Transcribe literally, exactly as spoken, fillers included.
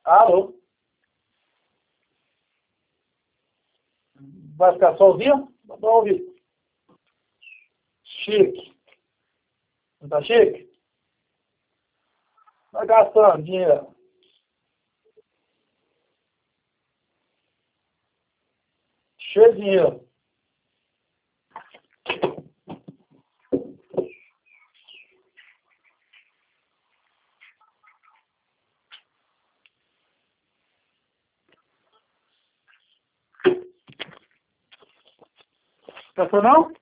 Alô? Vai ficar só ouvindo? Vamos ouvir. Chique. Não tá chique? Vai gastando dinheiro. Cheio de dinheiro. Pensou não?